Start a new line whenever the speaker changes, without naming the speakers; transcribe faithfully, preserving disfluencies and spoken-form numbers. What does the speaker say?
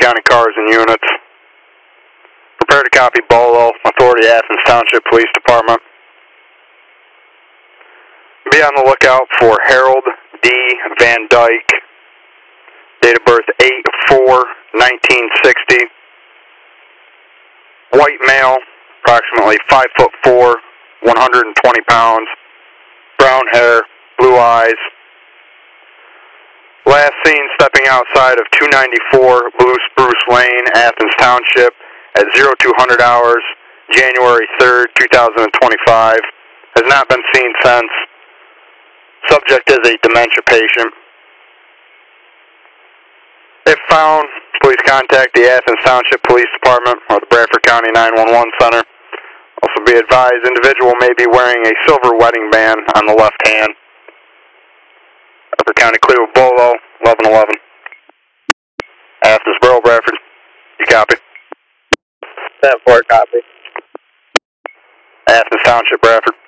County cars and units. Prepare to copy Bolo, Authority Athens Township Police Department. Be on the lookout for Harold D. Van Dyke, date of birth eight four nineteen sixty. White male, approximately five foot four, one hundred twenty pounds, brown hair, blue eyes. Last seen stepping outside of two ninety-four Blue Spruce Lane, Athens Township at zero two hundred hours, January third, two thousand twenty-five. Has not been seen since. Subject is a dementia patient. If found, please contact the Athens Township Police Department or the Bradford County nine one one Center. Also be advised, individual may be wearing a silver wedding band on the left hand. Bradford County clear with Bolo, eleven eleven. Athens Borough, Bradford. You copy?
ten four, copy.
Athens Township, Bradford.